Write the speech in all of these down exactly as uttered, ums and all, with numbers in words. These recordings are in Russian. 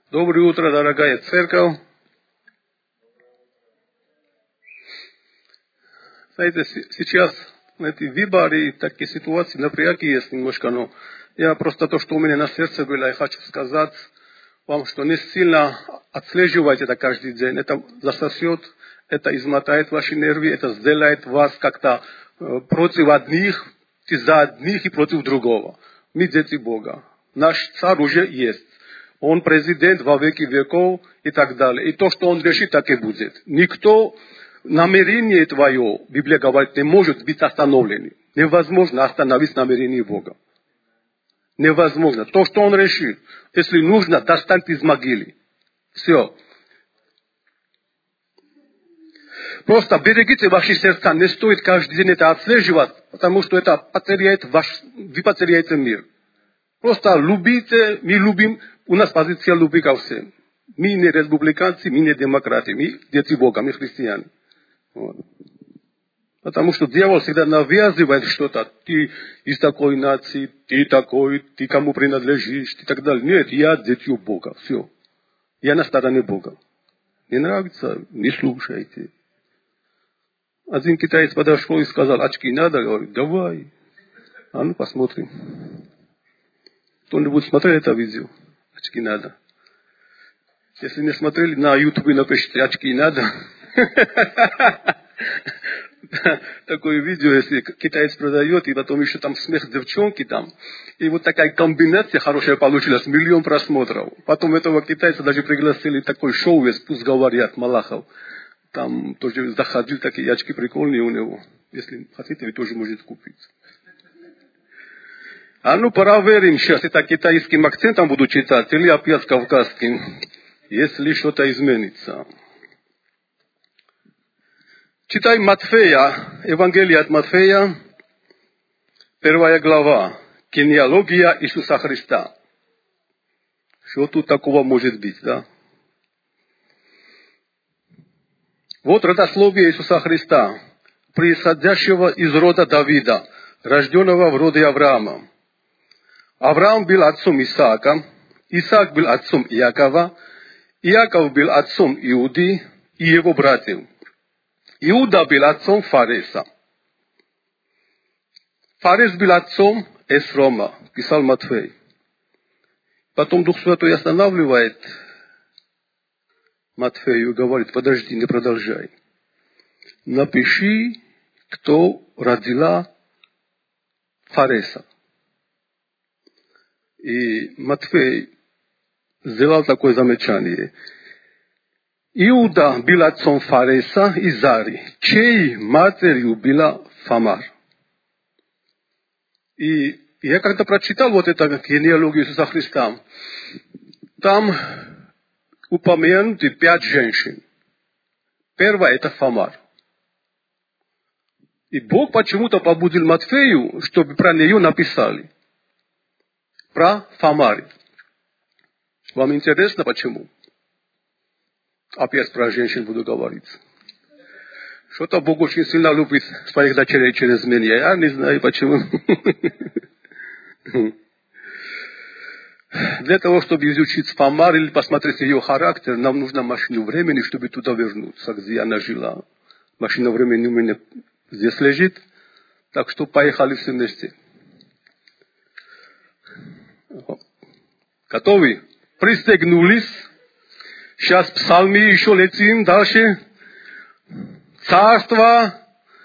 Доброе утро, дорогая церковь. Знаете, сейчас на этой выборе такие ситуации напряги есть немножко, но я просто то, что у меня на сердце было, я хочу сказать вам, что не сильно отслеживать это каждый день. Это засосет, это измотает ваши нервы, это сделает вас как-то э, против одних, и за одних и против другого. Мы дети Бога. Наш царь уже есть. Он президент во веки веков и так далее. И то, что он решит, так и будет. Никто намерение твое, Библия говорит, не может быть остановлено. Невозможно остановить намерение Бога. Невозможно. То, что он решит, если нужно, достанет из могилы. Все. Просто берегите ваши сердца. Не стоит каждый день это отслеживать, потому что это потеряет ваш, вы потеряете мир. Просто любите, мы любим, у нас позиция любви ко всем. Мы не республиканцы, мы не демократы, мы дети Бога, мы христиане. Вот. Потому что дьявол всегда навязывает что-то. Ты из такой нации, ты такой, ты кому принадлежишь и так далее. Нет, я дитё Бога. Все. Я на стороне Бога. Не нравится, не слушайте. Один китаец подошел и сказал, очки надо? Говорит, давай. А ну посмотрим. Кто-нибудь смотрел это видео? Очки надо. Если не смотрели, на ютубе напишите, очки надо. Такое видео, если китаец продает, и потом еще там смех девчонки там. И вот такая комбинация хорошая получилась, миллион просмотров. Потом этого китайца даже пригласили такой шоу, пусть говорят, Малахов. Там тоже заходил, такие очки прикольные у него. Если хотите, вы тоже можете купить. А ну проверим сейчас, это китайским акцентом буду читать, или опять кавказским, если что-то изменится. Читаем Матфея, Евангелие от Матфея, первая глава, генеалогия Иисуса Христа. Что тут такого может быть, да? Вот родословие Иисуса Христа, происходящего из рода Давида, рожденного в роде Авраама. Авраам был отцом Исаака, Исаак был отцом Иакова, Иаков был отцом Иуды и его братьев. Иуда был отцом Фареса. Фарес был отцом Эсрома, писал Матфей. Потом Дух Святой останавливает Матфею и говорит, подожди, не продолжай. Напиши, кто родила Фареса. И Матфей сделал такое замечание. Иуда был отцом Фареса и Зари, чьей матерью была Фамар. И я когда прочитал вот эту генеалогию Иисуса Христа, там упомянуты пять женщин. Первая это Фамар. И Бог почему-то побудил Матфею, чтобы про нее написали. Про Фамар. Вам интересно почему? Опять про женщин буду говорить. Что-то Бог очень сильно любит своих дочерей через меня. Я не знаю почему. Для того, чтобы изучить Фамар или посмотреть ее характер, нам нужна машина времени, чтобы туда вернуться, где она жила. Машина времени у меня здесь лежит. Так что поехали все вместе. Готовы? Пристегнулись. Сейчас псалми еще летим дальше. Царство.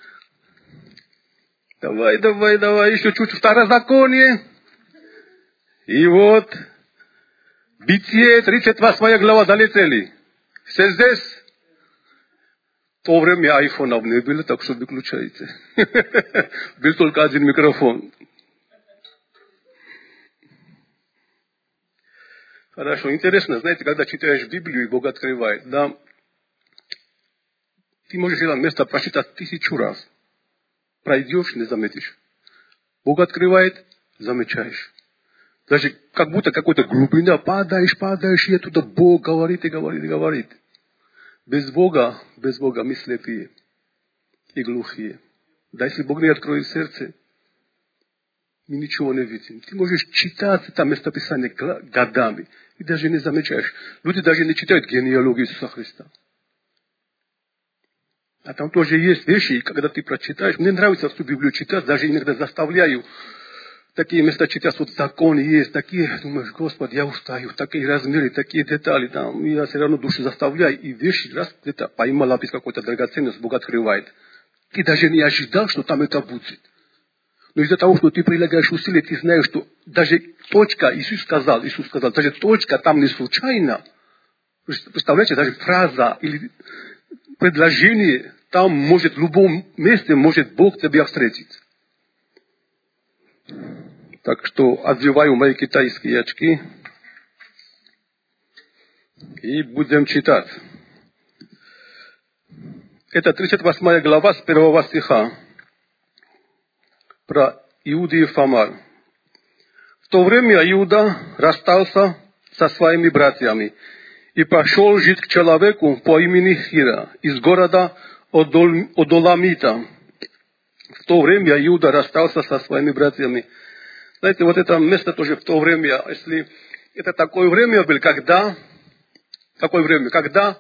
Давай, давай, давай. Еще чуть второзаконие. И вот. Бытие, тридцать восьмая глава, залетели. Все здесь. В то время айфонов не было, так что выключайте. Был только один микрофон. Хорошо, интересно, знаете, когда читаешь Библию, и Бог открывает, да, ты можешь это место прочитать тысячу раз. Пройдешь, не заметишь. Бог открывает, замечаешь. Даже как будто какой-то глубина, падаешь, падаешь, и оттуда Бог говорит и говорит и говорит. Без Бога, без Бога мы слепые и глухие. Да если Бог не откроет сердце, мы ничего не видим. Ты можешь читать это местописание годами, и даже не замечаешь. Люди даже не читают генеалогию Иисуса Христа. А там тоже есть вещи, и когда ты прочитаешь, мне нравится всю Библию читать, даже иногда заставляю такие места читать, вот закон есть, такие, думаешь, Господи, я устаю, такие размеры, такие детали, там, я все равно душу заставляю, и вещи, раз где-то поймал лапис какой-то драгоценность, Бог открывает. Ты даже не ожидал, что там это будет. Но из-за того, что ты прилагаешь усилия, ты знаешь, что даже точка, Иисус сказал, Иисус сказал, даже точка там не случайно. Представляете, даже фраза или предложение, там может, в любом месте может Бог тебя встретить. Так что одеваю мои китайские очки и будем читать. Это тридцать восьмая глава с первого стиха про Иуду и Фамар. В то время Иуда расстался со своими братьями и пошел жить к человеку по имени Хира из города Одоламита. В то время Иуда расстался со своими братьями. Знаете, вот это место тоже в то время, если это такое время было, когда, такое время, когда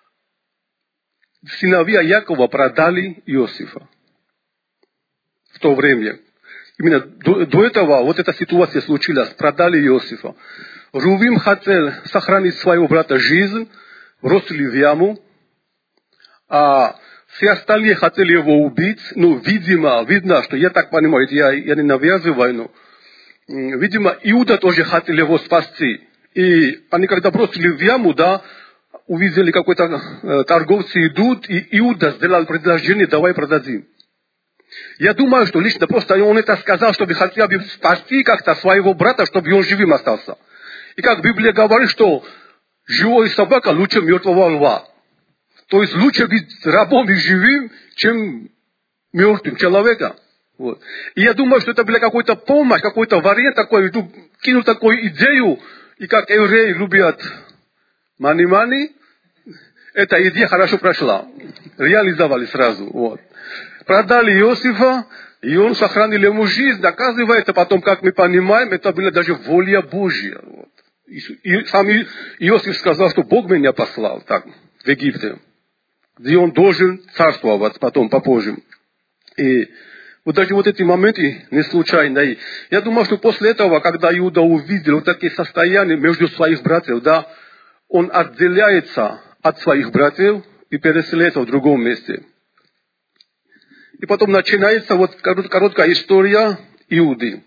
сыновья Якова продали Иосифа. В то время. Именно до, до этого вот эта ситуация случилась, продали Иосифа. Рувим хотел сохранить своего брата жизнь, бросили в яму, а все остальные хотели его убить, но, видимо, видно, что я так понимаю, я, я не навязываю, но, видимо, Иуда тоже хотел его спасти. И они когда бросили в яму, да, увидели, какой-то э, торговцы идут, и Иуда сделал предложение, давай продадим. Я думаю, что лично просто он это сказал, чтобы хотел бы спасти как-то своего брата, чтобы он живым остался. И как Библия говорит, что живой собака лучше мертвого льва. То есть лучше быть рабом и живым, чем мертвым человеком. Вот. И я думаю, что это была какая-то помощь, какой-то вариант такой, кинул такую идею, и как евреи любят мани-мани, эта идея хорошо прошла. Реализовали сразу. Вот. Продали Иосифа, и он сохранил ему жизнь. Оказывается, потом, как мы понимаем, это была даже воля Божья. Вот. И сам Иосиф сказал, что Бог меня послал так, в Египте, где он должен царствовать потом, попозже. И вот даже вот эти моменты не случайно. И я думаю, что после этого, когда Иуда увидел вот такие состояния между своих братьев, да, он отделяется от своих братьев и переселяется в другом месте. И потом начинается вот короткая история Иуды.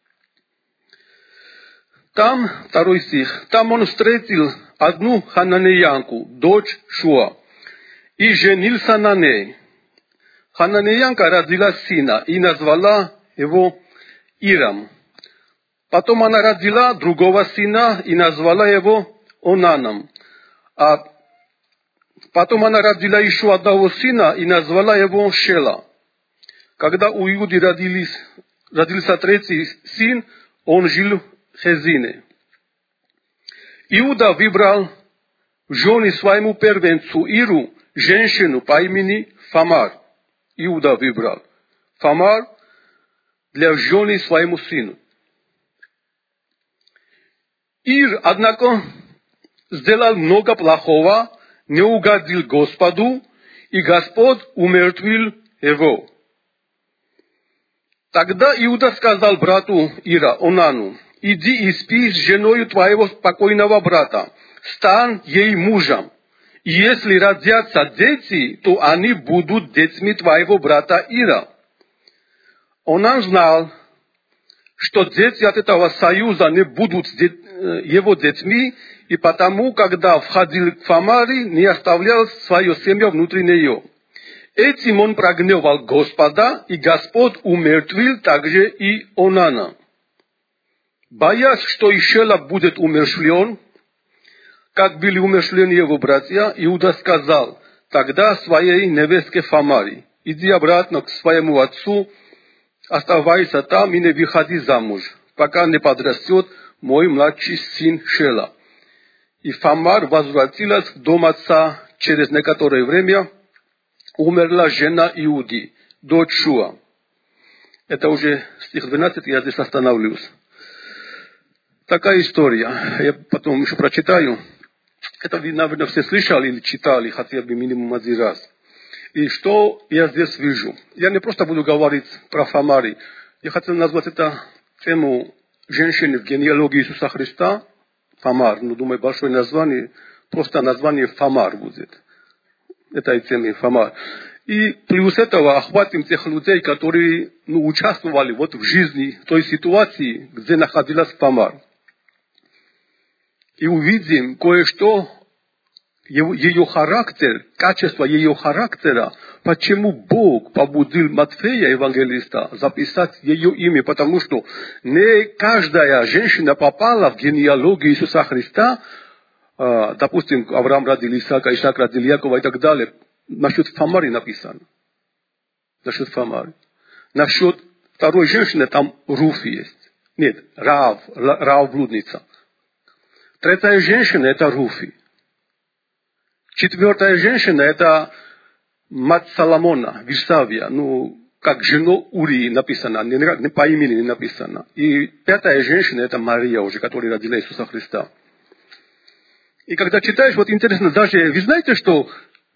Там, второй стих, там он встретил одну хананеянку, дочь Шуа, и женился на ней. Хананеянка родила сына и назвала его Ирам. Потом она родила другого сына и назвала его Онаном. А потом она родила еще одного сына и назвала его Шела. Когда у Иуды родились, родился третий сын, он жил в Хезине. Иуда выбрал в жены своему первенцу Иру женщину по имени Фамар. Иуда выбрал Фамар для жены своему сыну. Ир, однако, сделал много плохого, не угодил Господу, и Господь умертвил его. Тогда Иуда сказал брату Ира, Онану, иди и спи с женою твоего покойного брата, стань ей мужем. И если родятся дети, то они будут детьми твоего брата Ира. Онан знал, что дети от этого союза не будут его детьми, и потому, когда входил к Фамаре, не оставлял свою семью внутри нее. Этим он прогневал Господа, и Господь умертвил также и Онана. Боясь, что Ишела будет умерщвлен, как были умерщвлены его братья, Иуда сказал тогда своей невестке Фамаре, иди обратно к своему отцу, оставайся там и не выходи замуж, пока не подрастет мой младший сын Шела. И Фамар возвратилась в дом отца. Через некоторое время умерла жена Иуды, дочь Шуа. Это уже стих двенадцать, я здесь остановлюсь. Такая история. Я потом еще прочитаю. Это вы, наверное, все слышали или читали хотя бы минимум один раз. И что я здесь вижу? Я не просто буду говорить про Фомари. Я хотел назвать это тему женщины в генеалогии Иисуса Христа. Фомар. Ну, думаю, большое название. Просто название Фомар будет. Это и тема Фомар. И плюс этого охватим тех людей, которые ну, участвовали вот в жизни той ситуации, где находилась Фомар. И увидим кое-что, ее характер, качество ее характера, почему Бог побудил Матфея, евангелиста, записать ее имя, потому что не каждая женщина попала в генеалогию Иисуса Христа, допустим, Авраам родил Исаака, Исаак родил Якова и так далее. Насчет Фомари написано. Насчет Фомари. Насчет второй женщины там Руфи есть. Нет, Раав, Раав блудница. Третья женщина это Руфи. Четвертая женщина это мать Соломона, Вишсавия. Ну, как жену Урии написано, не, не по имени не написано. И пятая женщина это Мария уже, которая родила Иисуса Христа. И когда читаешь, вот интересно, даже, вы знаете, что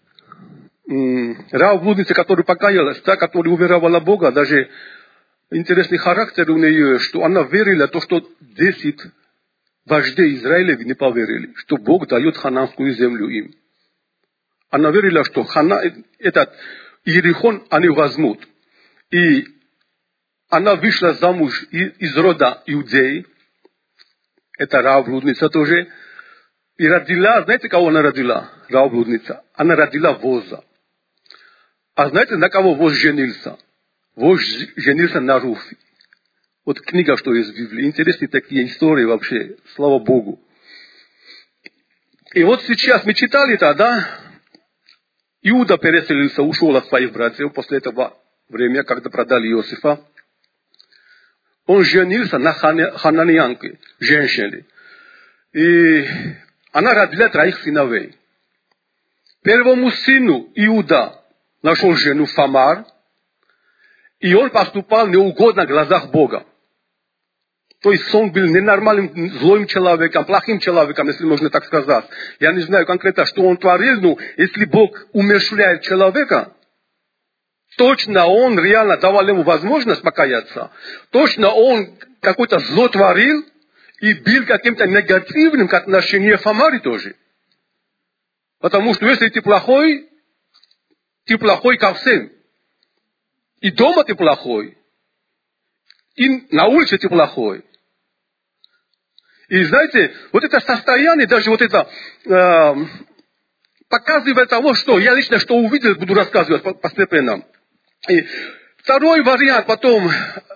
Раав блудница, которая покаялась, та, которая уверовала в Бога, даже интересный характер у нее, что она верила в то, что десять вождей Израилев не поверили, что Бог дает хананскую землю им. Она верила, что Хана, этот Иерихон они возьмут. И она вышла замуж из рода иудеи, это Раав блудница тоже, и родила, знаете, кого она родила? Раав блудница. Она родила Воза. А знаете, на кого Воз женился? Воз женился на Руфи. Вот книга, что есть в Библии. Интересные такие истории вообще. Слава Богу. И вот сейчас мы читали тогда, Иуда переселился, ушел от своих братьев после этого времени, когда продали Иосифа. Он женился на хананеянке, женщине. И она родила троих сыновей. Первому сыну Иуда нашел жену Фомар, и он поступал неугодно в глазах Бога. То есть он был ненормальным, злым человеком, плохим человеком, если можно так сказать. Я не знаю конкретно, что он творил, но если Бог умерщвляет человека, точно он реально давал ему возможность покаяться. Точно он какое-то зло творил и был каким-то негативным к отношению Фомари тоже. Потому что если ты плохой, ты плохой ко всем. И дома ты плохой. И на улице ты плохой. И знаете, вот это состояние, даже вот это э, показывает того, что я лично что увидел, буду рассказывать постепенно. И второй вариант потом,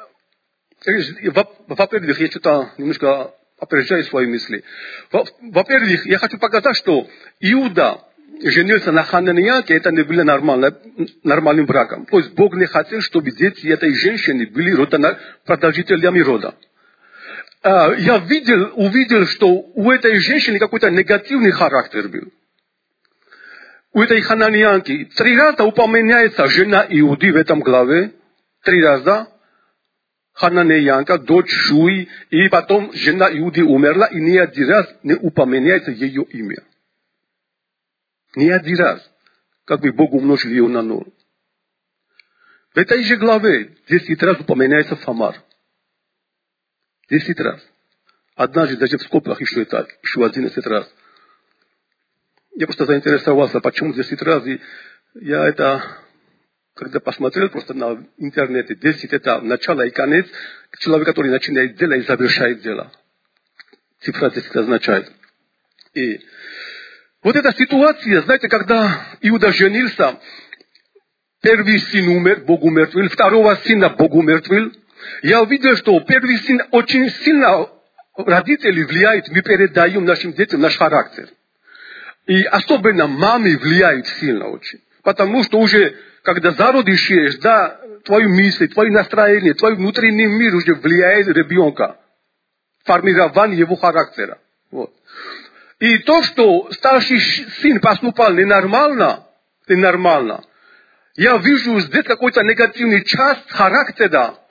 во-первых, я что-то немножко опережаю свои мысли. Во-первых, я хочу показать, что Иуда женился на хананеянке, это не было нормально, нормальным браком. То есть Бог не хотел, чтобы дети этой женщины были рода, продолжителями рода. Я видел, увидел, что у этой женщины какой-то негативный характер был. У этой хананеянки три раза упоминается жена Иуды в этом главе. Три раза. Хананеянка, дочь Шуи, и потом жена Иуды умерла, и ни один раз не упоминается ее имя. Ни один раз. Как бы Бог умножил ее на ноль. В этой же главе десять раз упоминается Фомар. Десять раз. Однажды даже в скобках еще это, еще одиннадцать раз. Я просто заинтересовался, почему десять раз. И я это, когда посмотрел просто на интернете, десять это начало и конец. Человек, который начинает дело и завершает дело. Цифра десять означает. И вот эта ситуация, знаете, когда Иуда женился, первый сын умер, Бог умертвил, второго сына Бог умертвил. Я увидел, что первый сын очень сильно родители влияют, мы передаем нашим детям наш характер. И особенно мамы влияют сильно очень. Потому что уже, когда зародишь, да, твою мысль, твое настроение, твой внутренний мир уже влияет ребенка. Формирование его характера. Вот. И то, что старший сын поступал ненормально, ненормально, я вижу здесь какой-то негативный часть характера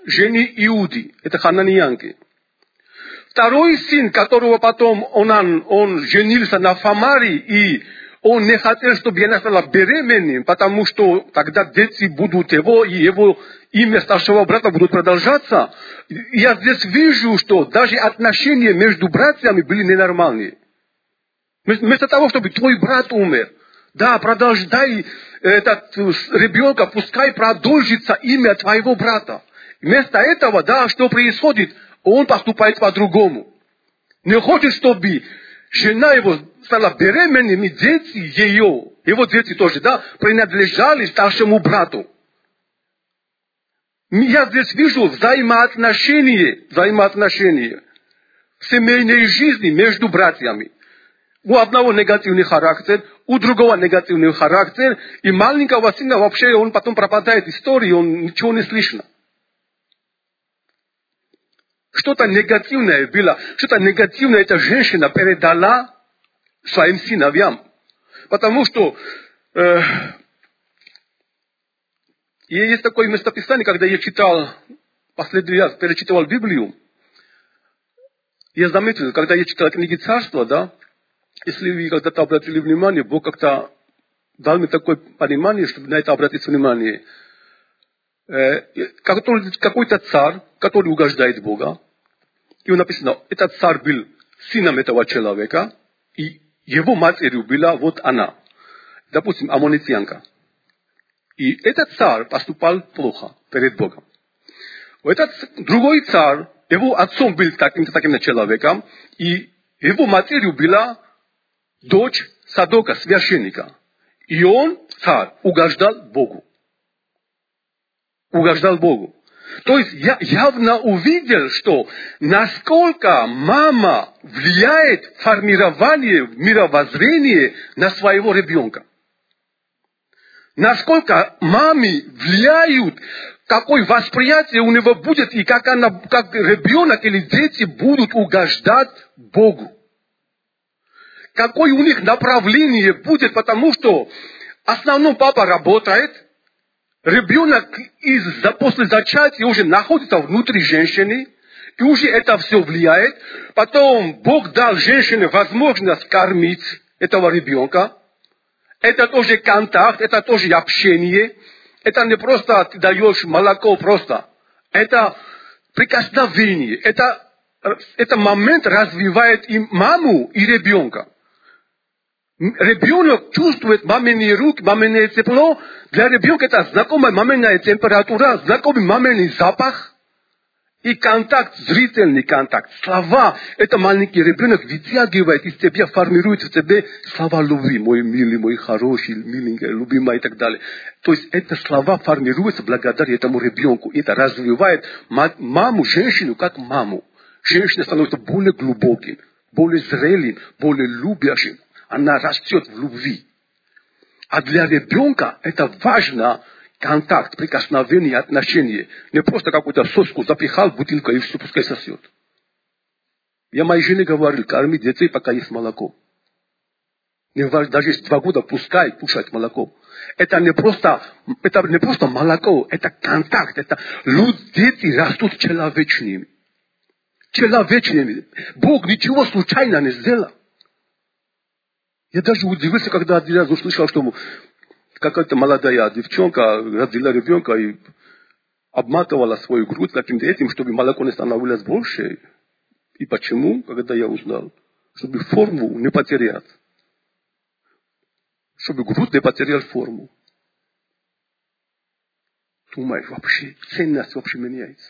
жены Иуды, это хананеянки. Второй сын, которого потом он, он женился на Фамаре, и он не хотел, чтобы она стала беременным, потому что тогда дети будут его, и его имя старшего брата будут продолжаться. Я здесь вижу, что даже отношения между братьями были ненормальные. Вместо того, чтобы твой брат умер, да, продолжай этот ребенка, пускай продолжится имя твоего брата. Вместо этого, да, что происходит? Он поступает по-другому. Не хочет, чтобы жена его стала беременными, дети ее, его дети тоже, да, принадлежали старшему брату. Я здесь вижу взаимоотношения, взаимоотношения в семейной жизни между братьями. У одного негативный характер, у другого негативный характер, и маленького сына вообще он потом пропадает из истории, он ничего не слышно. Что-то негативное было, что-то негативное эта женщина передала своим сыновьям. Потому что э, есть такое местописание, когда я читал, последний раз перечитывал Библию, я заметил, когда я читал книги Царства, да, если вы когда-то обратили внимание, Бог как-то дал мне такое понимание, чтобы на это обратить внимание. Э, какой-то царь, который угождает Бога, и написано, этот царь был сыном этого человека, и его матерью была вот она, допустим, аммонитянка. И этот царь поступал плохо перед Богом. Этот другой царь, его отцом был таким-то таким человеком, и его матерью была дочь Садока, священника. И он, царь, угождал Богу. Угождал Богу. То есть я явно увидел, что насколько мама влияет в формировании мировоззрения на своего ребенка. Насколько маме влияют, какое восприятие у него будет, и как, она, как ребенок или дети будут угождать Богу. Какое у них направление будет, потому что в основном папа работает, ребенок из, после зачатия уже находится внутри женщины, и уже это все влияет. Потом Бог дал женщине возможность кормить этого ребенка. Это тоже контакт, это тоже общение. Это не просто ты даешь молоко просто. Это прикосновение. Это, это момент развивает и маму, и ребенка. Ребенок чувствует маминые руки, маминое тепло. Для ребенка это знакомая маминая температура, знакомый маминый запах. И контакт, зрительный контакт. Слова, это маленький ребенок вытягивает из тебя, формирует в тебе слова любви. Мой милый, мой хороший, миленький, любимый и так далее. То есть это слова формируются благодаря этому ребенку. Это развивает маму, женщину как маму. Женщина становится более глубоким, более зрелым, более любящим. Она растет в любви. А для ребенка это важно контакт, прикосновение, отношения. Не просто какую-то соску запихал в бутылку и все пускай сосет. Я моей жене говорил, корми детей, пока есть молоко. Не важно, даже если два года пускай кушать молоко. Это не просто, это не просто молоко, это контакт. Это люди, дети растут человечными. Человечными. Бог ничего случайно не сделал. Я даже удивился, когда один раз услышал, что какая-то молодая девчонка родила ребенка и обматывала свою грудь каким-то этим, чтобы молоко не становилось больше. И почему? Когда я узнал, чтобы форму не потерять. Чтобы грудь не потерял форму. Думаешь, вообще ценность вообще меняется.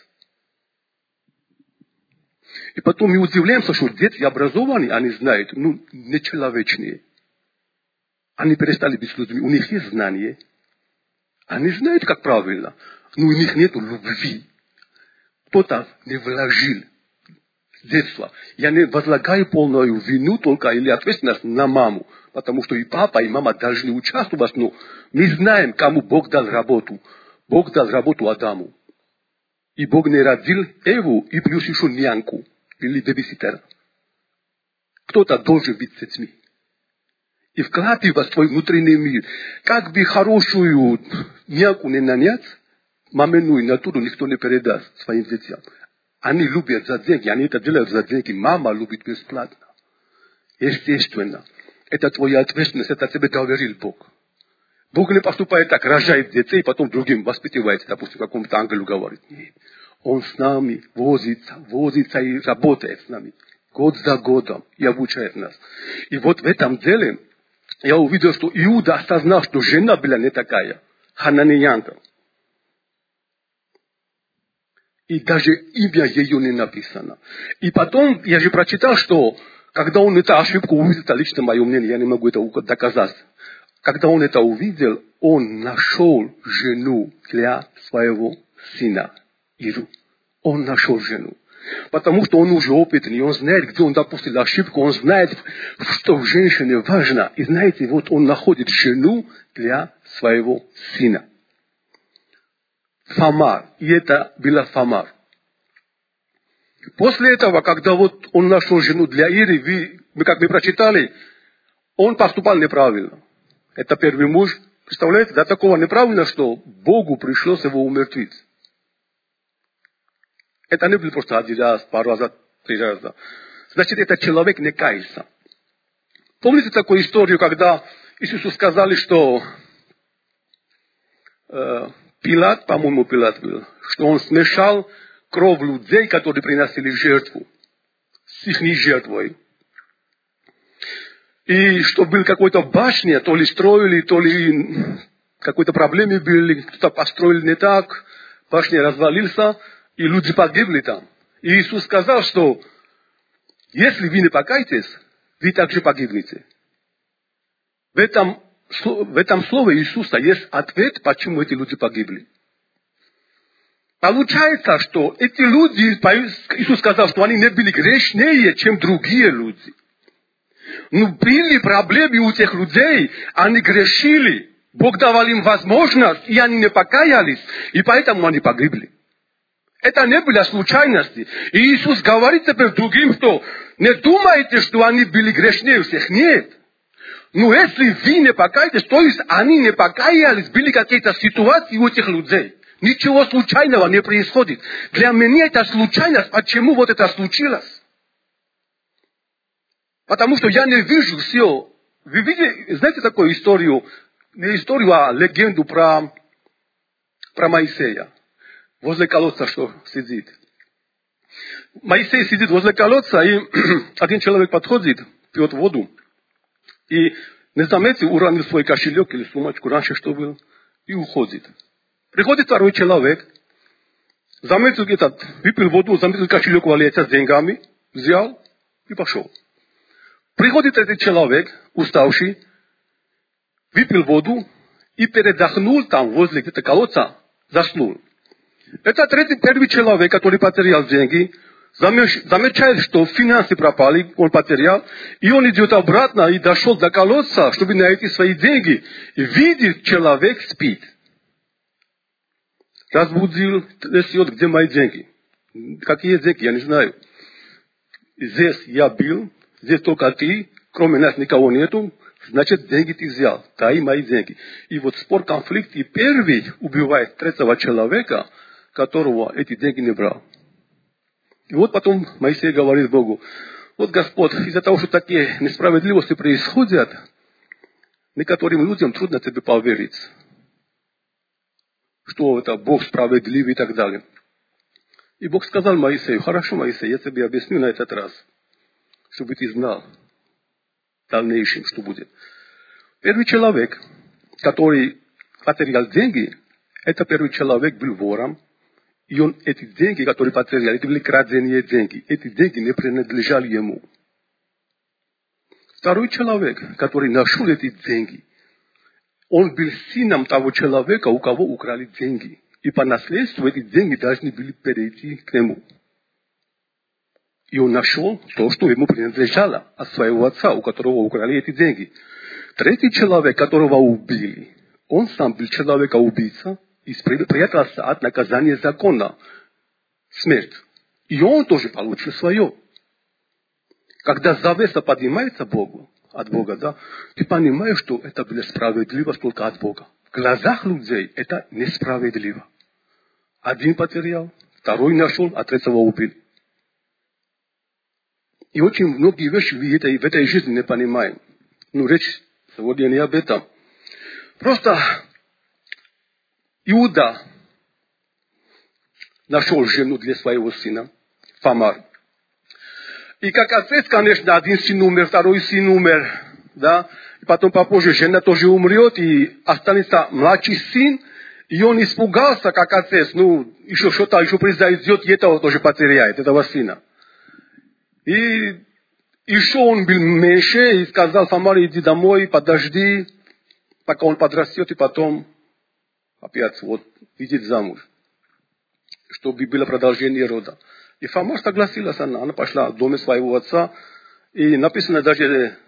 И потом мы удивляемся, что дети образованные, они знают, ну, нечеловечные. Они перестали быть людьми. У них есть знание. Они знают, как правильно. Но у них нет любви. Кто-то не вложил с детства. Я не возлагаю полную вину только или ответственность на маму. Потому что и папа, и мама должны участвовать. Но мы знаем, кому Бог дал работу. Бог дал работу Адаму. И Бог не родил Еву и плюс еще няньку. Или бебиситера. Кто-то должен быть с детьми. И вкладывать в свой внутренний мир. Как бы хорошую няньку не нанять, маминую натуру никто не передаст своим детям. Они любят за деньги, они это делают за деньги. Мама любит бесплатно. Естественно. Это твоя ответственность, это тебе доверил Бог. Бог не поступает так, рожает детей, потом другим воспитывает, допустим, какому-то ангелу говорит. Нет. Он с нами возится, возится и работает с нами. Год за годом и обучает нас. И вот в этом деле я увидел, что Иуда осознал, что жена была не такая, хананеянка. И даже имя ее не написано. И потом я же прочитал, что когда он эту ошибку увидел, это лично мое мнение, я не могу это доказать. Когда он это увидел, он нашел жену для своего сына Иру. Он нашел жену. Потому что он уже опытный, он знает, где он допустил ошибку, он знает, что женщине важно. И знаете, вот он находит жену для своего сына. Фамар. И это была Фамар. После этого, когда вот он нашел жену для Иры, вы, мы как мы прочитали, он поступал неправильно. Это первый муж. Представляете, до такого неправильно, что Богу пришлось его умертвить. Это не было просто один раз, пару раз, три раза. Значит, этот человек не каялся. Помните такую историю, когда Иисусу сказали, что э, Пилат, по-моему, Пилат был, что он смешал кровь людей, которые приносили жертву, с их жертвой. И что был какой-то башня, то ли строили, то ли какой-то проблемы были, кто-то построил не так, башня развалился, и люди погибли там. И Иисус сказал, что если вы не покаетесь, вы также погибнете. В этом, в этом слове Иисуса есть ответ, почему эти люди погибли. Получается, что эти люди, Иисус сказал, что они не были грешнее, чем другие люди. Но были проблемы у тех людей, они грешили. Бог давал им возможность, и они не покаялись, и поэтому они погибли. Это не было случайности. И Иисус говорит теперь другим, что не думайте, что они были грешнее всех. Нет. Но если вы не покаетесь, то есть они не покаялись, были какие-то ситуации у этих людей. Ничего случайного не происходит. Для меня это случайность. Почему вот это случилось? Потому что я не вижу все. Вы видите, знаете такую историю, не историю, а легенду про, про Моисея. Возле колодца что сидит. Моисей сидит возле колодца, и один человек подходит, пьет воду, и не заметил, уронил свой кошелек или сумочку, раньше что было, и уходит. Приходит второй человек, заметил где-то, выпил воду, заметил кошелек валяется с деньгами, взял и пошел. Приходит этот человек, уставший, выпил воду и передохнул там, возле где-то колодца, заснул. Это третий, первый человек, который потерял деньги, замечает, что финансы пропали, он потерял, и он идет обратно и дошел до колодца, чтобы найти свои деньги, и видит, человек спит. Разбудил, несет, где мои деньги. Какие деньги, я не знаю. Здесь я был, здесь только ты, кроме нас никого нету, значит, деньги ты взял, дай мои деньги. И вот спор, конфликт, и первый убивает третьего человека, которого эти деньги не брал. И вот потом Моисей говорит Богу, вот Господь, из-за того, что такие несправедливости происходят, некоторым людям трудно тебе поверить, что это Бог справедливый и так далее. И Бог сказал Моисею, хорошо, Моисей, я тебе объясню на этот раз, чтобы ты знал в дальнейшем, что будет. Первый человек, который потерял деньги, это первый человек был вором, и он эти деньги, которые потерял, это были краденные деньги. Эти деньги не принадлежали ему. Второй человек, который нашел эти деньги, он был сыном того человека, у кого украли деньги. И по наследству эти деньги должны были перейти к нему. И он нашел то, что ему принадлежало от своего отца, у которого украли эти деньги. Третий человек, которого убили, он сам был человека-убийца, и спрятался от наказания закона, смерть. И он тоже получил свое. Когда завеса поднимается Богу, от Бога, да, ты понимаешь, что это было справедливо только от Бога. В глазах людей это несправедливо. Один потерял, второй нашел, а третьего убил. И очень многие вещи в этой, в этой жизни не понимаем. Ну, речь сегодня не об этом. Просто Иуда нашел жену для своего сына, Тамар. И как отец, конечно, один сын умер, второй сын умер, да, и потом попозже жена тоже умрет, и останется младший сын, и он испугался, как отец, ну, еще что-то еще произойдет, и этого тоже потеряет, этого сына. И еще он был меньше, и сказал: Тамар, иди домой, подожди, пока он подрастет, и потом опять вот выйдет замуж, чтобы было продолжение рода. И Тамар согласилась, она, она пошла в доме своего отца, и написано даже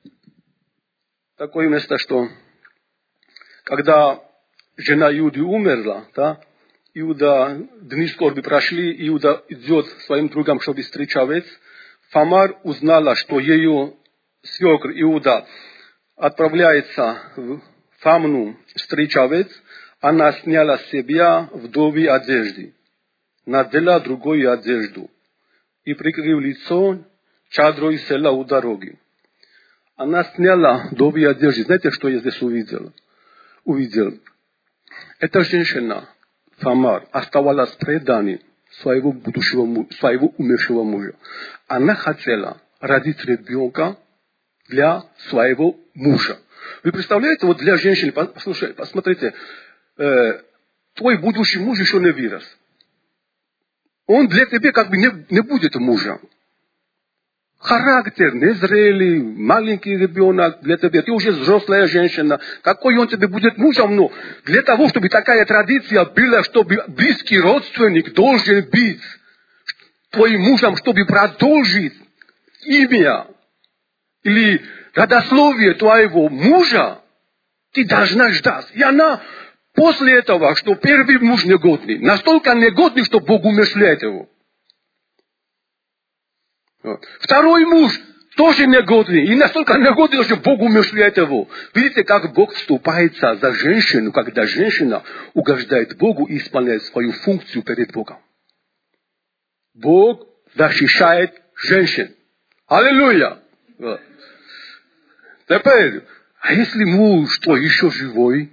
такое место, что когда жена Иуды умерла, да, Иуда, дни скорби прошли, Иуда идет своим другом, чтобы встречать. Тамар узнала, что ее свекр Иуда отправляется в Тамну встречать. Она сняла с себя вдовьи одежды, надела другую одежду и, прикрыв лицо, чадрой села у дороги. Она сняла вдовьи одежды. Знаете, что я здесь увидел? Увидел. Эта женщина, Тамар, оставалась преданной своего будущего, своего умершего мужа. Она хотела родить ребенка для своего мужа. Вы представляете, вот для женщины, послушайте, посмотрите, э, твой будущий муж еще не вырос. Он для тебя как бы не, не будет мужем. Характер незрелый, маленький ребенок для тебя. Ты уже взрослая женщина. Какой он тебе будет мужем? Но для того, чтобы такая традиция была, чтобы близкий родственник должен быть твоим мужем, чтобы продолжить имя или родословие твоего мужа, ты должна ждать. И она после этого, что первый муж негодный, настолько негодный, что Бог умерщвляет его. Вот. Второй муж тоже негодный, и настолько негодный, что Бог умерщвляет его. Видите, как Бог вступается за женщину, когда женщина угождает Богу и исполняет свою функцию перед Богом. Бог защищает женщин. Аллилуйя! Вот. Теперь, а если муж твой еще живой,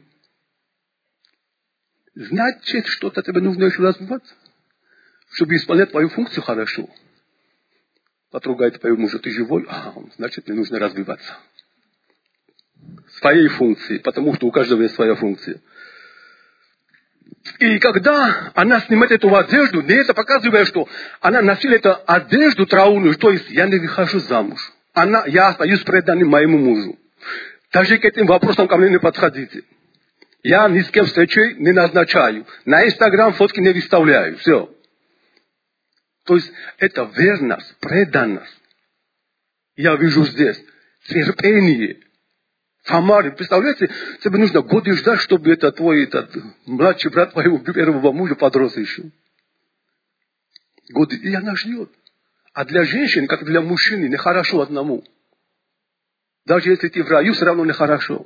значит, что-то тебе нужно еще развиваться, чтобы исполнять твою функцию хорошо. Потругает твоего мужа, ты живой, а, значит, мне нужно развиваться. Своей функции, потому что у каждого есть своя функция. И когда она снимает эту одежду, мне это показывает, что она носила эту одежду траурную, то есть я не выхожу замуж. Она, я остаюсь преданным моему мужу. Даже к этим вопросам ко мне не подходите. Я ни с кем встречи не назначаю. На Инстаграм фотки не выставляю. Все. То есть это верность, преданность. Я вижу здесь терпение. Тамар, представляете, тебе нужно годы ждать, чтобы это твой этот, младший брат твоего первого мужа подрос еще. Годы. И она ждет. А для женщин, как для мужчины, нехорошо одному. Даже если ты в раю, все равно нехорошо.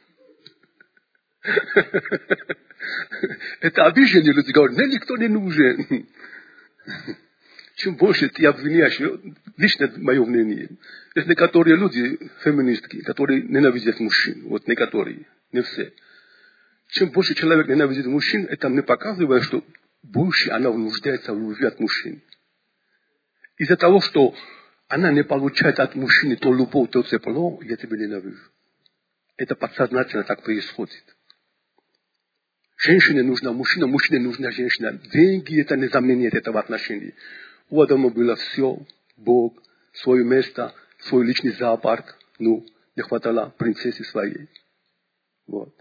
Это обиженные люди говорят, мне никто не нужен. Чем больше ты обвиняешь, лично мое мнение, есть некоторые люди, феминистки, которые ненавидят мужчин. Вот некоторые, не все. Чем больше человек ненавидит мужчин, это мне показывает, что больше она нуждается в любви от мужчин. Из-за того, что она не получает от мужчины то любовь, то тепло, я тебя ненавижу. Это подсознательно так происходит. Женщине нужна мужчина, мужчине нужна женщина. Деньги это не заменит этого отношения. У Адама было все, Бог, свое место, свой личный зоопарк. Ну, не хватало принцессы своей. Вот.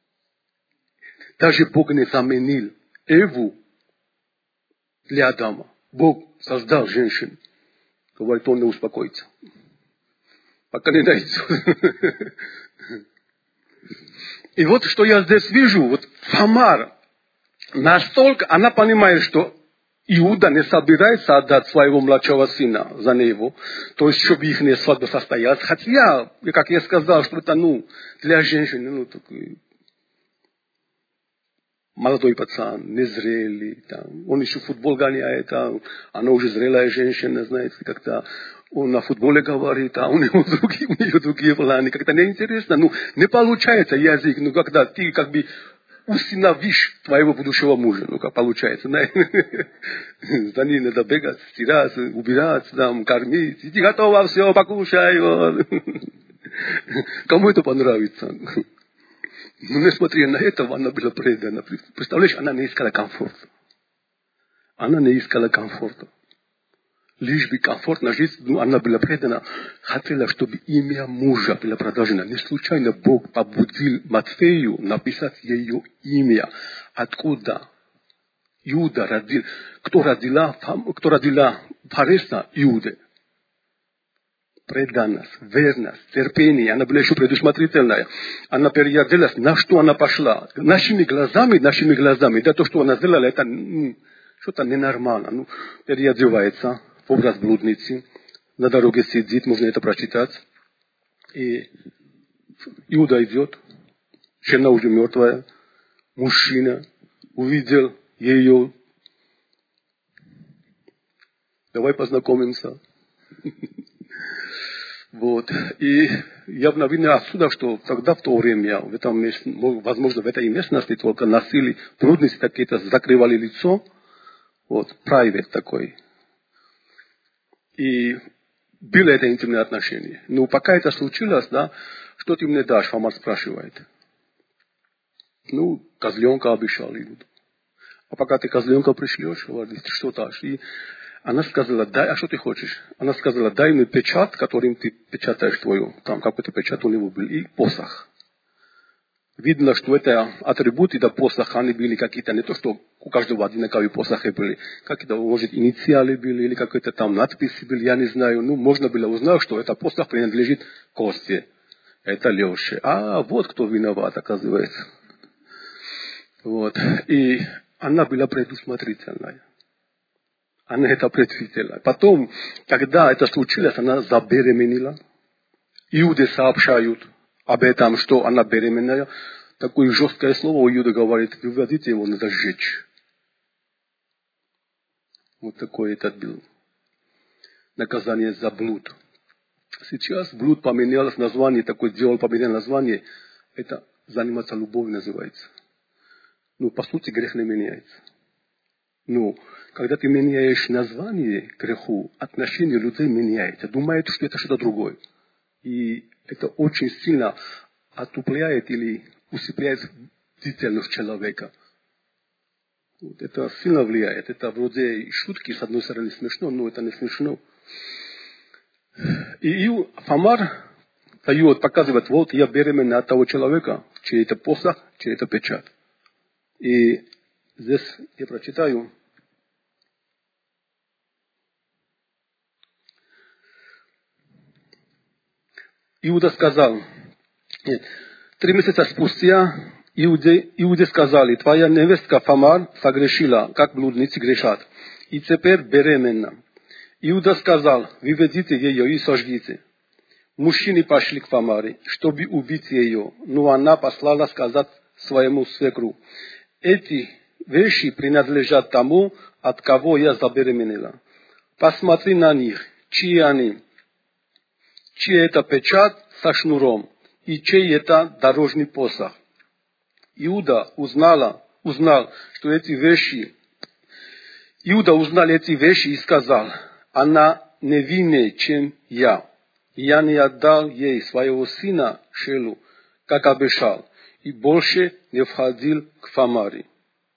Даже Бог не заменил Еву для Адама. Бог создал женщину. Говорит, он не успокоится. Пока не найдет. И вот что я здесь вижу. Вот Тамар, настолько она понимает, что Иуда не собирается отдать своего младшего сына за него, то есть, чтобы их свадьба состоялась. Хотя, как я сказал, что это, ну, для женщины, ну, такой... молодой пацан, незрелый, там, он еще футбол гоняет, а она уже зрелая женщина, знаете, как-то он на футболе говорит, а у него другие, у нее другие планы, как-то неинтересно, ну, не получается язык, ну, когда ты как бы усыновишь твоего будущего мужа, ну, как получается, да? За ним надо бегать, стирать, убирать, там, кормить, иди готово, все, покушай, вот. Кому это понравится? Но несмотря на это, она была предана. Представляешь, она не искала комфорта. Она не искала комфорта. Лишь бы комфортно жить, ну, она была предана. Хотела, чтобы имя мужа было продолжено. Не случайно Бог побудил Матфею написать ее имя. Откуда Иуда родил? Кто родила, кто родила Фареса? Иуда. Преданность, верность, терпение. Она была еще предусмотрительная. Она переоделась. На что она пошла? Нашими глазами, нашими глазами. Да, то, что она сделала, это ну, что-то ненормально. Ну, переодевается в образ блудницы. На дороге сидит, можно это прочитать. И Иуда идет. Жена уже мертвая. Мужчина увидел ее. Давай познакомимся. Вот. И явно видно отсюда, что тогда в то время, в этом месте, возможно, в этой местности только носили трудности какие-то, закрывали лицо. Вот, private такой. И было это интимное отношение. Но пока это случилось, да, что ты мне дашь, Фома спрашивает. Ну, козленка обещал Иуду. А пока ты козленка пришлешь, говорит, что дашь? И она сказала, дай, а что ты хочешь? Она сказала, дай мне печать, которым ты печатаешь твою. Там какой-то печать у него был. И посох. Видно, что это атрибуты до посоха, они были какие-то, не то, что у каждого одинаковые посохи были. Какие-то, может, инициалы были, или какие-то там надписи были, я не знаю. Ну, можно было узнать, что это посох принадлежит Косте. Это Леше. А вот кто виноват, оказывается. Вот. И она была предусмотрительная. Она это предвидела. Потом, когда это случилось, она забеременела. Иуды сообщают об этом, что она беременная. Такое жесткое слово у Иуда говорит, выводите его, надо сжечь. Вот такое это было. Наказание за блуд. Сейчас блуд поменялось название, такой дьявол поменял название. Это заниматься любовью называется. Ну, по сути, грех не меняется. Ну, когда ты меняешь название греху, отношение людей меняется. Думают, что это что-то другое. И это очень сильно отупляет или усыпляет бдительность человека. Вот это сильно влияет. Это вроде шутки, с одной стороны, смешно, но это не смешно. И Фомар дает, показывает, вот я беременна от того человека, чей это посох, чей это печать. И здесь я прочитаю. Иуда сказал, нет, три месяца спустя Иуде, Иуде сказали, твоя невестка Фомар согрешила, как блудницы грешат, и теперь беременна. Иуда сказал, выведите ее и сожгите. Мужчины пошли к Фомаре, чтобы убить ее, но она послала сказать своему свекру, эти вещи принадлежат тому, от кого я забеременела. Посмотри на них, чьи они, чей это печать со шнуром, и чей это дорожный посох. Иуда узнала, узнал, что эти вещи, Иуда узнал эти вещи и сказал, она невиннее, чем я. Я не отдал ей своего сына Шелу, как обещал, и больше не входил к Фомаре.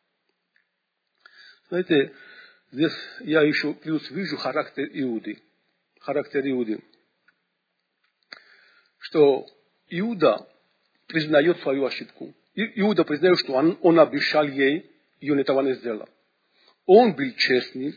Знаете, здесь я еще плюс вижу характер Иуды. Характер Иуды. Что Иуда признает свою ошибку. Иуда признает, что он, он обещал ей, и он этого не сделал. Он был честный.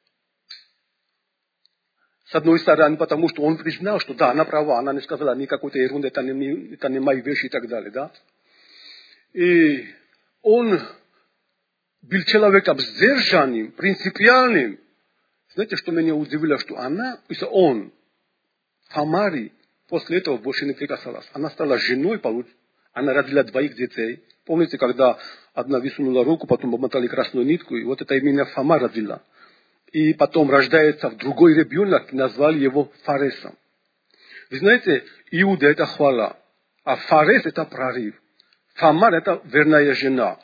С одной стороны, потому что он признал, что да, она права, она не сказала ни какой-то ерунды, это не, это не мои вещи и так далее. Да? И он был человеком сдержанным, принципиальным. Знаете, что меня удивило, что она, если он, Фомаре, после этого больше не прикасалась. Она стала женой, Она родила двоих детей. Помните, когда одна высунула руку, потом обмотали красную нитку, и вот это именно Фома родила. И потом рождается другой ребенок, назвали его Фаресом. Вы знаете, Иуда это хвала, а Фарес это прорыв. Фомар это верная жена.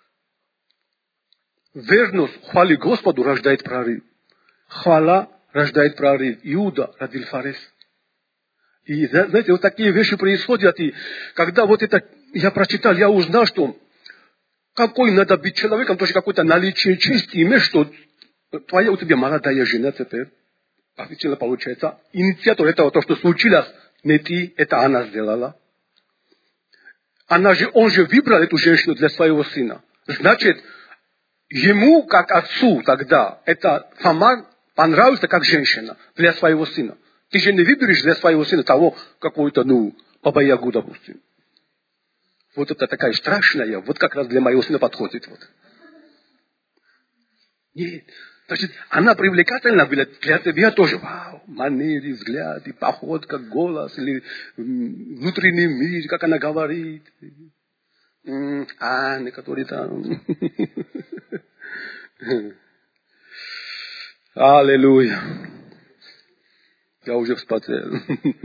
Верность хвали Господу рождает прорыв. Хвала рождает прорыв. Иуда родил Фарес. И знаете, вот такие вещи происходят, и когда вот это я прочитал, я узнал, что какой надо быть человеком, тоже какое-то наличие чести иметь, что твоя у тебя молодая жена теперь, официально получается, инициатор этого, то, что случилось, не ты, это она сделала. Она же, он же выбрал эту женщину для своего сына. Значит, ему, как отцу тогда, это Фомар понравился как женщина для своего сына. Ты же не выберешь для своего сына того, какую-то, ну, баба-ягу, допустим. Вот это такая страшная, вот как раз для моего сына подходит. Вот. Нет. Значит, она привлекательна была для тебя тоже. Вау, манеры, взгляды, походка, голос, или внутренний мир, как она говорит. А, некоторые там. Аллилуйя. Я уже вспотел.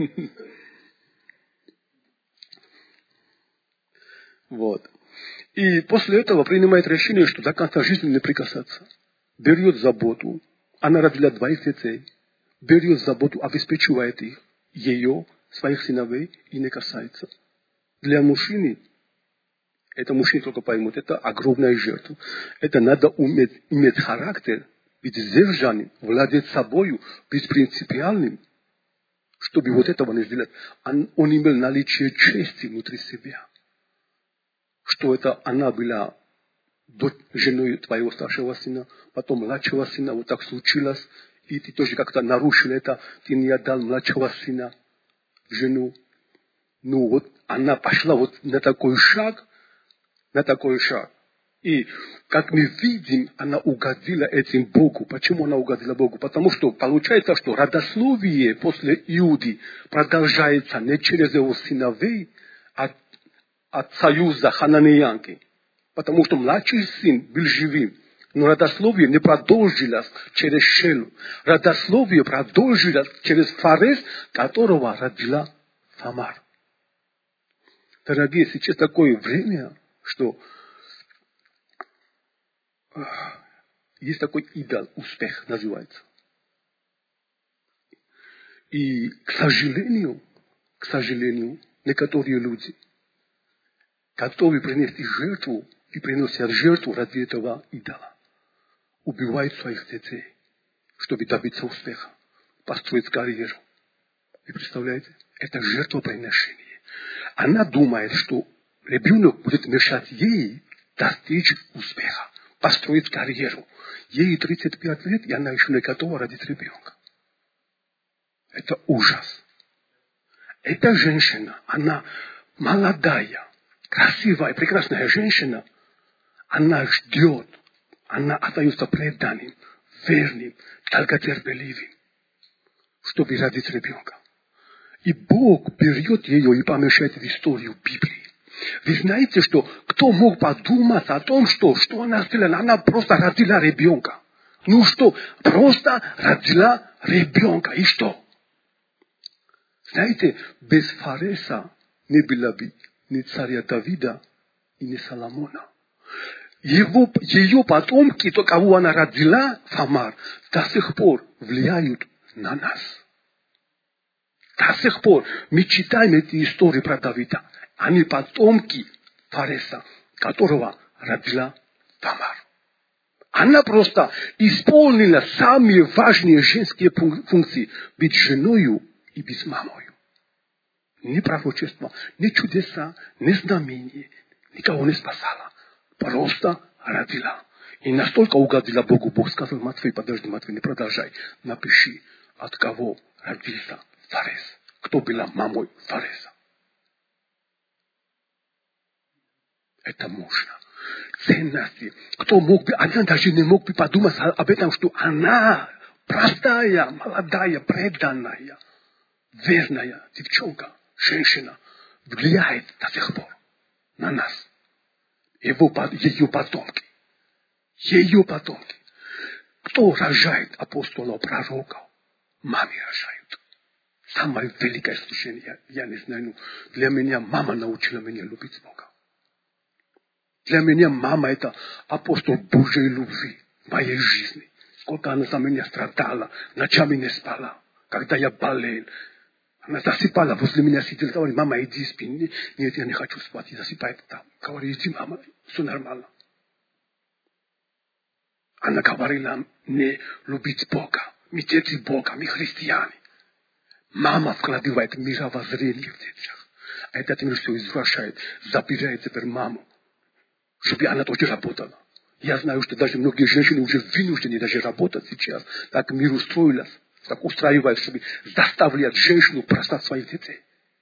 Вот. И после этого принимает решение, что до конца жизни не прикасаться. Берет заботу. Она родила двоих детей. Берет заботу, обеспечивает их. Ее, своих сыновей и не касается. Для мужчины, это мужчины только поймут, это огромная жертва. Это надо уметь, иметь характер, быть сдержанным, владеть собою, быть принципиальным. Чтобы вот этого не сделать, он, он имел наличие чести внутри себя. Что это она была женой твоего старшего сына, потом младшего сына, вот так случилось, и ты тоже как-то нарушил это, ты не отдал младшего сына, жену. Ну вот она пошла вот на такой шаг, на такой шаг. И как мы видим, она угодила этим Богу. Почему она угодила Богу? Потому что получается, что родословие после Иуды продолжается не через его сыновей, а от союза хананеянки. Потому что младший сын был живым. Но родословие не продолжилось через Шелу. Родословие продолжилось через Фарес, которого родила Фомар. Дорогие, сейчас такое время, что есть такой идол, успех называется. И, к сожалению, к сожалению, некоторые люди готовы принести жертву и приносят жертву ради этого идола. Убивают своих детей, чтобы добиться успеха, построить карьеру. Вы представляете? Это жертвоприношение. Она думает, что ребенок будет мешать ей достичь успеха, построить карьеру. Ей тридцать пять лет, и она еще не готова родить ребенка. Это ужас. Эта женщина, она молодая, красивая, прекрасная женщина, она ждет, она остается преданным, верным, долготерпеливым, чтобы родить ребенка. И Бог берет ее и помещает в историю Библии. Вы знаете, что кто мог подумать о том, что, что она сделала? Она просто родила ребенка. Ну что, просто родила ребенка. И что? Знаете, без Фареса не было бы ни царя Давида и ни Соломона. Его, ее потомки, то, кого она родила, Фомар, до сих пор влияют на нас. До сих пор мы читаем эти истории про Давида. Они потомки Фареса, которого родила Фомар. Она просто исполнила самые важные женские функции. Быть женою и быть мамой. Ни пророчество, ни чудеса, ни знамения. Никого не спасала. Просто родила. И настолько угодила Богу. Бог сказал: Матфей, подожди, Матфей, не продолжай. Напиши, от кого родился Фарес. Кто была мамой Фареса. Это можно. Ценности. Кто мог бы, она даже не мог бы подумать об этом, что она простая, молодая, преданная, верная девчонка, женщина, влияет до сих пор. на нас. Его, ее потомки. Ее потомки. Кто рожает апостолов, пророков? Мамы рожают. Самое великое служение, я, я не знаю, но для меня мама научила меня любить Бога. Для меня мама это апостол Божьей любви в моей жизни. Сколько она за меня страдала, ночами не спала, когда я болел. Она засыпала возле меня, сидела, говорит, мама, иди спи. Нет, я не хочу спать, и засыпает там. Говорит, иди, мама, все нормально. Она говорила мне любить Бога. Мы дети Бога, мы христиане. Мама вкладывает мировоззрение в детях. А этот мир все извращает, забирает теперь маму, чтобы она тоже работала. Я знаю, что даже многие женщины уже вынуждены даже работать сейчас. Так мир устроилась, так устраивает, чтобы заставлять женщину бросать своих детей.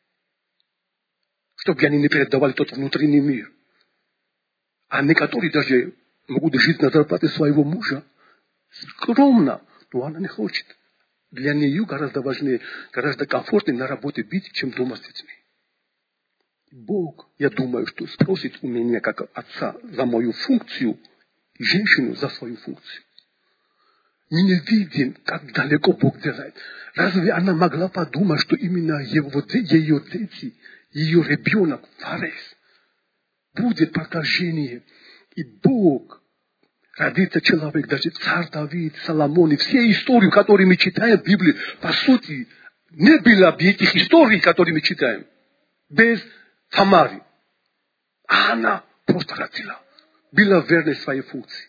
Чтобы они не передавали тот внутренний мир. А некоторые даже могут жить на зарплате своего мужа. Скромно, но она не хочет. Для нее гораздо важнее, гораздо комфортнее на работе быть, чем дома с детьми. Бог, я думаю, что спросит у меня, как отца, за мою функцию, и женщину за свою функцию. Мы не видим, как далеко Бог делает. Разве она могла подумать, что именно его, ее дети, ее ребенок, Фарес, будет продолжение, и Бог, родится человек, даже царь Давид, Соломон, и все истории, которые мы читаем в Библии, по сути, не было бы этих историй, которые мы читаем, без Тамари. А она просто родила, была верной своей функции.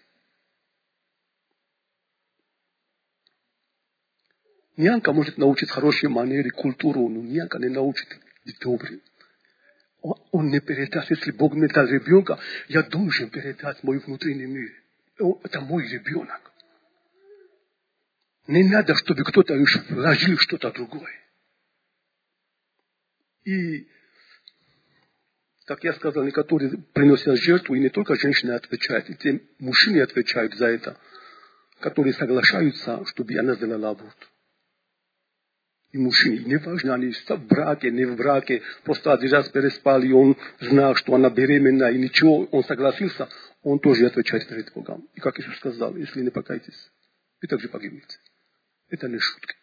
Нянька может научить хорошие манеры, культуру, но нянька не научит быть добрым. Он, он не передаст, если Бог мне дал ребенка, я должен передать мой внутренний мир. Это мой ребенок. Не надо, чтобы кто-то вложил что-то другое. И, как я сказал, некоторые приносят жертву, и не только женщины отвечают, и те мужчины отвечают за это, которые соглашаются, чтобы она сделала аборт. И мужчины, неважно, они в браке, не в браке, просто один раз переспали, и он знал, что она беременна, и ничего, он согласился, он тоже отвечает перед Богом. И как Иисус сказал, если не покаетесь, вы также погибнете. Это не шутка.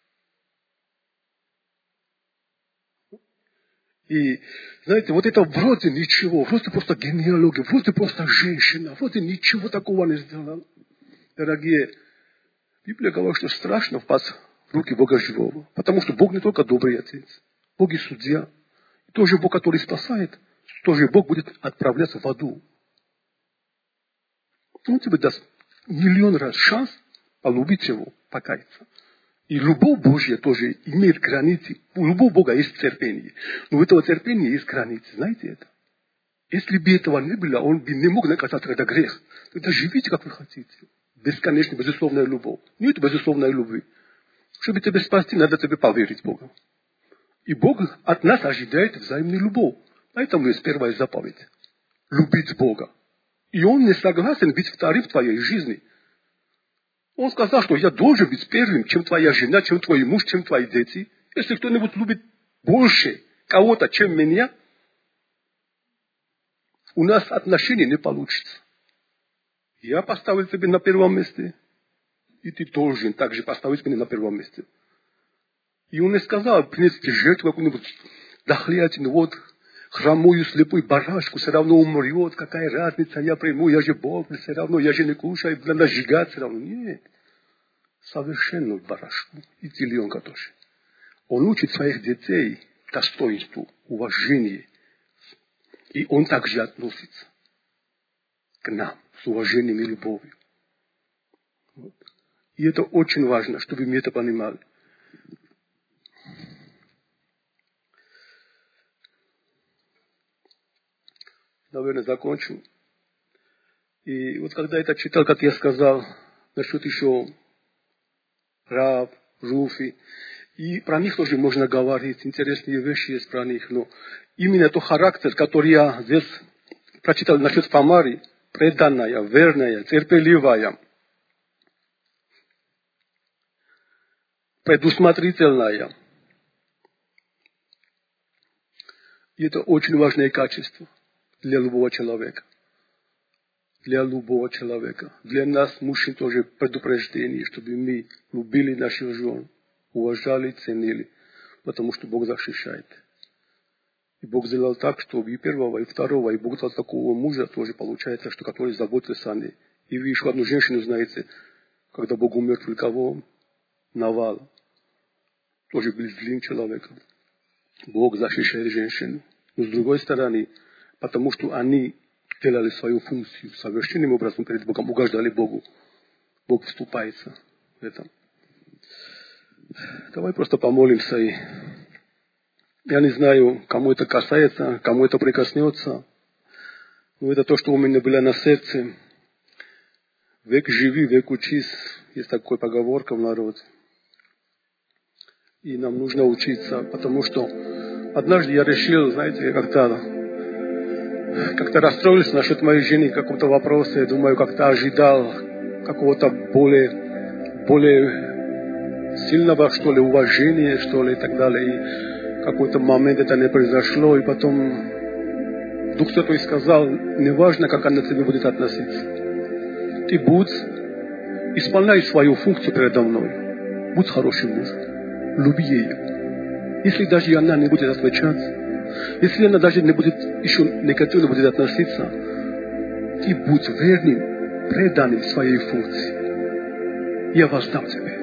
И, знаете, вот это вроде ничего, вроде просто генеалогия, вроде просто женщина, вроде ничего такого не сделала. Дорогие, Библия говорит, что страшно впасть в руки Бога живого. Потому что Бог не только добрый отец, Бог и судья. И тоже Бог, который спасает, тоже Бог будет отправляться в аду. Он тебе даст миллион раз шанс полюбить его, покаяться. И любовь Божья тоже имеет границы. У любого Бога есть терпение. Но у этого терпения есть границы. Знаете это? Если бы этого не было, он бы не мог наказать это грех. Тогда живите, как вы хотите. Бесконечно, безусловная любовь. Нет безусловной любви. Чтобы тебя спасти, надо тебе поверить Богу. И Бог от нас ожидает взаимную любовь. Поэтому есть первая заповедь. Любить Бога. И Он не согласен быть вторым в твоей жизни. Он сказал, что я должен быть первым, чем твоя жена, чем твой муж, чем твои дети. Если кто-нибудь любит больше кого-то, чем меня, у нас отношения не получится. Я поставил тебя на первом месте, и ты должен также поставить меня на первом месте. И он не сказал, принести жертву какую-нибудь дохлятину, вот, хромую, слепую барашку, все равно умрет, какая разница, я приму, я же Бог, все равно, я же не кушаю, надо сжигать все равно. Нет, совершенную барашку и теленка тоже. Он учит своих детей достоинству, уважению, и он также относится к нам с уважением и любовью. Вот. И это очень важно, чтобы мы это понимали. Наверное, закончу. И вот когда я это читал, как я сказал, насчет еще Рав, Руфи, и про них тоже можно говорить, интересные вещи есть про них, но именно тот характер, который я здесь прочитал насчет Тамари, преданная, верная, терпеливая, предусмотрительная. И это очень важное качество. для любого человека. Для любого человека. Для нас, мужчин, тоже предупреждение, чтобы мы любили наших жен, уважали, ценили, потому что Бог защищает. И Бог сделал так, что и первого, и второго, и Бог дал такого мужа, тоже получается, что который заботится о ней. И вы еще одну женщину знаете, когда Бог умертвил кого? Навала. Тоже был злым человеком. Бог защищает женщину. Но с другой стороны, потому что они делали свою функцию совершенным образом перед Богом, угождали Богу. Бог вступается в этом. Давай просто помолимся. И я не знаю, кому это касается, кому это прикоснется. Но это то, что у меня было на сердце. Век живи, век учись. Есть такая поговорка в народе. И нам нужно учиться, потому что однажды я решил, знаете, как-то как-то расстроился насчет моей жены, какого-то вопроса. Я думаю, как-то ожидал какого-то более, более сильного, что ли, уважения, что ли, и так далее. И в какой-то момент это не произошло, и потом Дух Святой сказал, неважно, как она к тебе будет относиться. Ты будь, исполняй свою функцию передо мной. Будь хорошим мужем. Люби ее. Если даже она не будет отвечать, если она даже не будет еще негативно будет относиться, ты будь верным, преданным своей функции. Я воздам тебе.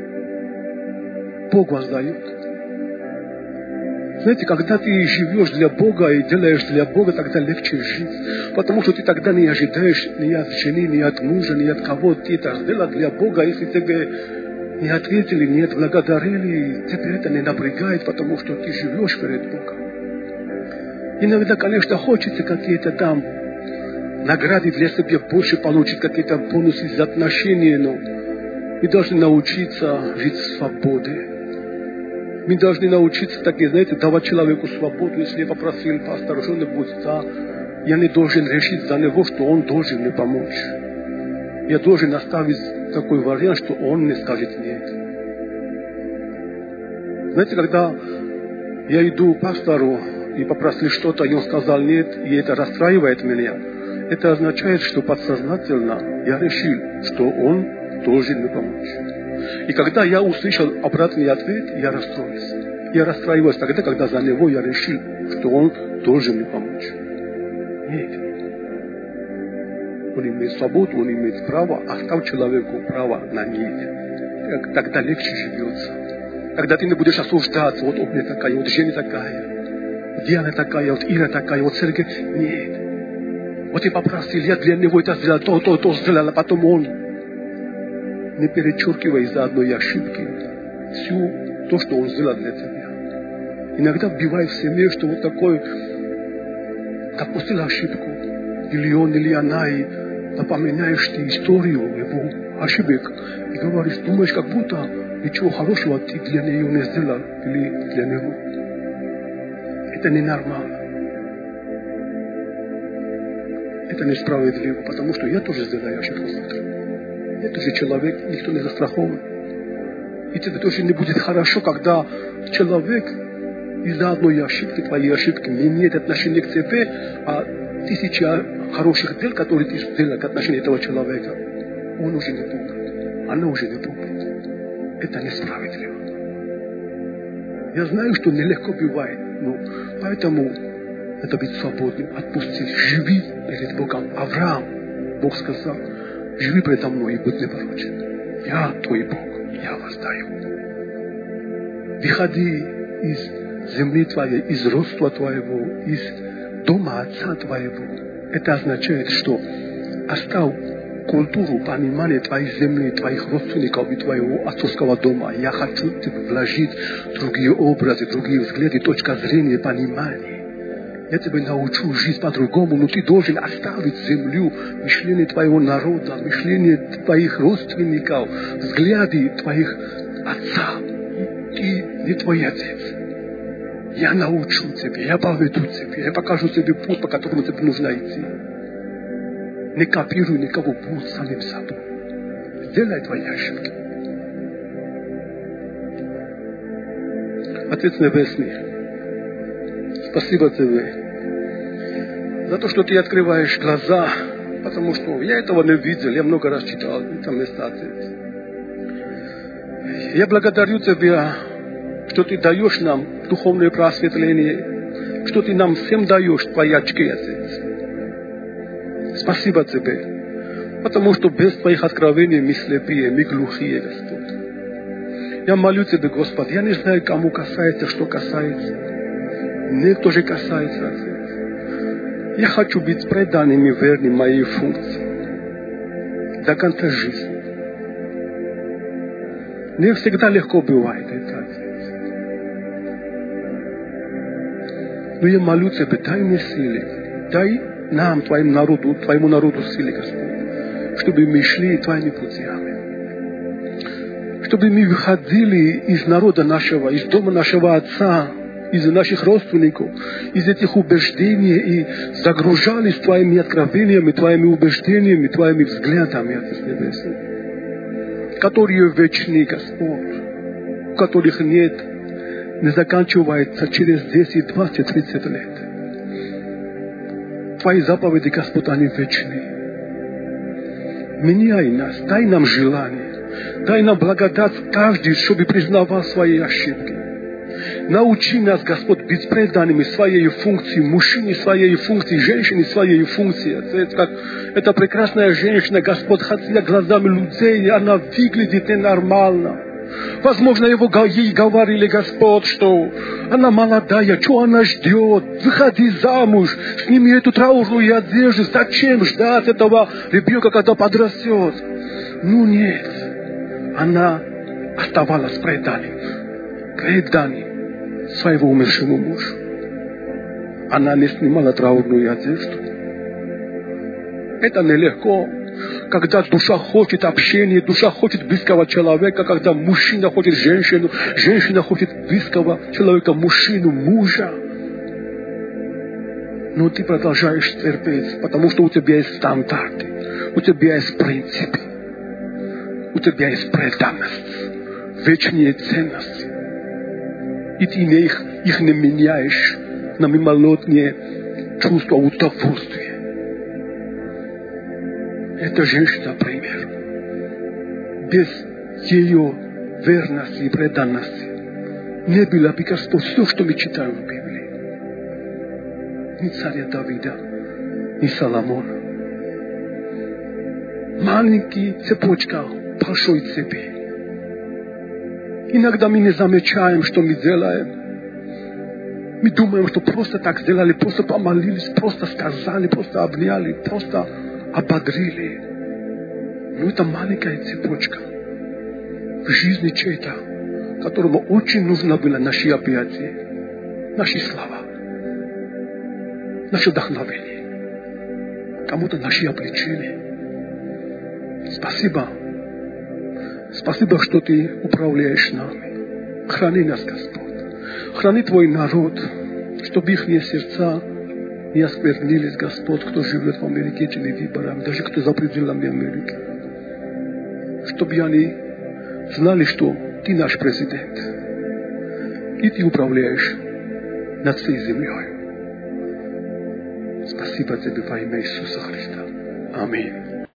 Бог воздает. Знаете, когда ты живешь для Бога и делаешь для Бога, тогда легче жить. Потому что ты тогда не ожидаешь ни от жены, ни от мужа, ни от кого. Ты это сделал для Бога, если тебе не ответили, не отблагодарили, тебя это не напрягает, потому что ты живешь перед Богом. Иногда, конечно, хочется какие-то там награды для себя больше получить, какие-то бонусы из отношений, но мы должны научиться жить в свободе. Мы должны научиться, так, знаете, давать человеку свободу. Если я попросил пастора что-нибудь, да, я не должен решить за него, что он должен мне помочь. Я должен оставить такой вариант, что он не скажет нет. Знаете, когда я иду к пастору и попросил что-то, и он сказал нет, и это расстраивает меня, это означает, что подсознательно я решил, что он должен мне помочь. И когда я услышал обратный ответ, я расстроился. Я расстраивался тогда, когда за него я решил, что он должен мне помочь. Нет. Он имеет свободу, он имеет право, оставь человеку право на нет. Тогда легче живется. Когда ты не будешь осуждаться, вот он такая, вот Женя такая, Диана такая, вот Ира такая, вот Сергей. Нет. Вот ты попросил, я для него это сделал, то, то, то сделал, а потом он. Не перечеркивай из-за одной ошибки всю то, что он сделал для тебя. Иногда бывает в семье, что вот такой допустил ошибку. Или он, или она, и напоминаешь ты историю его ошибок. И говоришь, думаешь, как будто ничего хорошего ты для нее не сделал. Или для него. Это ненормально. Это несправедливо, потому что я тоже сделаю ошибку завтра. Я тоже человек, никто не застрахован. И тебе тоже не будет хорошо, когда человек из-за одной ошибки, твоей ошибки, не имеет отношения к тебе, а тысяча хороших дел, которые ты сделал к отношению этого человека, он уже не помнит. Она уже не помнит. Это несправедливо. Я знаю, что нелегко бывает, но поэтому надо быть свободным, отпустить, живи перед Богом. Авраам, Бог сказал, живи предо мной и будь непорочен. Я твой Бог, я воздаю. Выходи из земли твоей, из родства твоего, из дома отца твоего. Это означает, что оставь культуру, понимание твоей земли, твоих родственников и твоего отцовского дома. Я хочу тебе вложить другие образы, другие взгляды, точка зрения, понимание. Я тебя научу жить по-другому, но ты должен оставить землю, мышление твоего народа, мышление твоих родственников, взгляды твоих отца. Ты не твой отец. Я научу тебя, я поведу тебя, я покажу тебе путь, по которому тебе нужно идти. Не копируй никого, будь самим собой. Сделай твои ошибки. Отец Небесный, спасибо тебе за то, что Ты открываешь глаза, потому что я этого не видел, я много раз читал это место, Отец. Я благодарю Тебя, что Ты даешь нам духовное просветление, что Ты нам всем даешь Твои очки, Отец. Спасибо Тебе, потому что без Твоих откровений мы слепые, мы глухие, Господь. Я молю Тебя, Господь, я не знаю, кому касается, что касается. Мне тоже касается, Отец. Я хочу быть преданным и верным моей функции до конца жизни. Не всегда легко бывает это, Отец. Но я молю Тебя, дай мне силы, дай нам, Твоему народу, Твоему народу силы, Господь, чтобы мы шли Твоими путями. Чтобы мы выходили из народа нашего, из дома нашего Отца, из наших родственников, из этих убеждений и загружались Твоими откровениями, Твоими убеждениями, Твоими взглядами, Отец Небесный, которые вечны, Господь, у которых нет, не заканчивается через десять, двадцать, тридцать лет. Твои заповеди, Господь, они вечны. Меняй нас, дай нам желание, дай нам благодать каждый, чтобы признавал свои ошибки. Научи нас, Господь, быть преданными своей функции, мужчине своей функции, женщине своей функции. Отец, как эта прекрасная женщина, Господь, хотя глазами людей, она выглядит ненормально. Возможно, его, ей говорили, Господь, что она молодая, что она ждет? Выходи замуж, сними эту траурную одежду. Зачем ждать этого ребенка, когда подрастет? Ну нет, она оставалась преданной, преданной своего умершему мужу. Она не снимала траурную одежду. Это нелегко. Когда душа хочет общения, душа хочет близкого человека, когда мужчина хочет женщину, женщина хочет близкого человека, мужчину, мужа. Но ты продолжаешь терпеть, потому что у тебя есть стандарты, у тебя есть принципы, у тебя есть преданность, вечные ценности. И ты не их, их не меняешь на мимолетные чувства удовольствия. Эта женщина пример. Без ее верности и преданности не было бы, Господь, все, что мы читаем в Библии. Ни царя Давида, ни Соломона. Маленькая цепочка большой цепи. Иногда мы не замечаем, что мы делаем. Мы думаем, что просто так сделали, просто помолились, просто сказали, просто обняли, просто ободрили. Но это маленькая цепочка в жизни чей-то, которому очень нужно было наши объятия, наши слова, наше вдохновение, кому-то наши обличения. Спасибо. Спасибо, что Ты управляешь нами. Храни нас, Господь. Храни Твой народ, чтобы их сердца не осквернились, Господь, кто живет в Америке этими выборами, даже кто за пределами Америки. Чтобы они знали, что Ты наш президент. И Ты управляешь над всей землей. Спасибо Тебе во имя Иисуса Христа. Аминь.